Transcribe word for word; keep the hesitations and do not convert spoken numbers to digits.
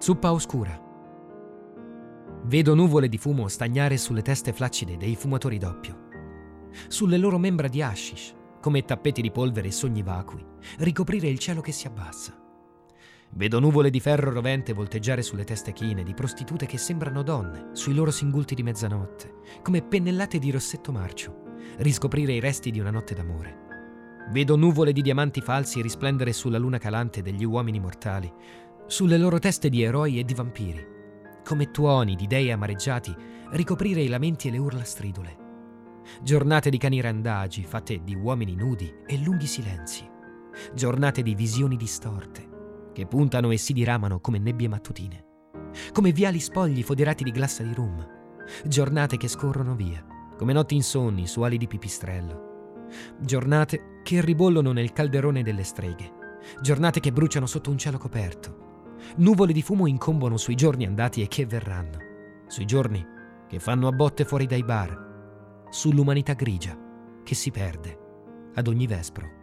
Zuppa oscura. Vedo nuvole di fumo stagnare sulle teste flaccide dei fumatori d'oppio, sulle loro membra di hashish, come tappeti di polvere e sogni vacui, ricoprire il cielo che si abbassa. Vedo nuvole di ferro rovente volteggiare sulle teste chine di prostitute che sembrano donne, sui loro singulti di mezzanotte, come pennellate di rossetto marcio, riscoprire i resti di una notte d'amore. Vedo nuvole di diamanti falsi risplendere sulla luna calante degli uomini mortali, sulle loro teste di eroi e di vampiri, come tuoni di dei amareggiati ricoprire i lamenti e le urla stridule. Giornate di cani randagi fatte di uomini nudi e lunghi silenzi. Giornate di visioni distorte che puntano e si diramano come nebbie mattutine, come viali spogli foderati di glassa di rum. Giornate che scorrono via come notti insonni su ali di pipistrello. Giornate che ribollono nel calderone delle streghe. Giornate che bruciano sotto un cielo coperto. Nuvole di fumo incombono sui giorni andati e che verranno, sui giorni che fanno a botte fuori dai bar, sull'umanità grigia che si perde ad ogni vespro.